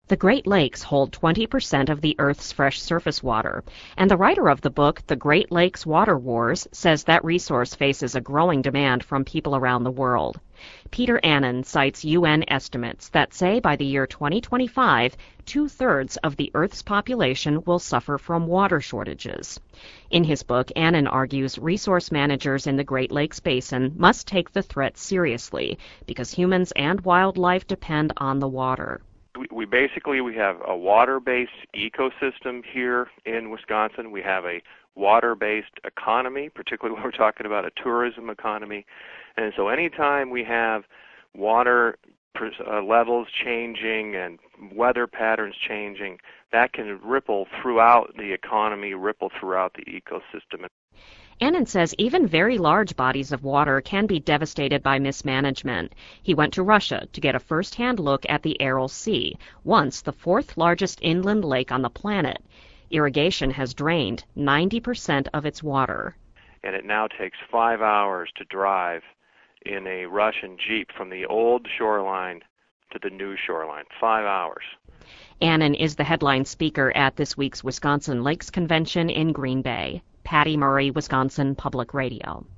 The Great Lakes hold 20% of the Earth's fresh surface water, and the writer of the book, The Great Lakes Water Wars, says that resource faces a growing demand from people around the world. Peter Annan cites UN estimates that say by the year 2025, two-thirds of the Earth's population will suffer from water shortages. In his book, Annan argues resource managers in the Great Lakes Basin must take the threat seriously because humans and wildlife depend on the water. We basically have a water-based ecosystem here in Wisconsin. We have a water-based economy, particularly when we're talking about a tourism economy. And so anytime we have water levels changing and weather patterns changing, that can ripple throughout the economy, ripple throughout the ecosystem. Annan says even very large bodies of water can be devastated by mismanagement. He went to Russia to get a first-hand look at the Aral Sea, once the fourth largest inland lake on the planet. Irrigation has drained 90% of its water. And it now takes 5 hours to drive in a Russian Jeep from the old shoreline to the new shoreline. 5 hours. Annan is the headline speaker at this week's Wisconsin Lakes Convention in Green Bay. Patty Murray, Wisconsin Public Radio.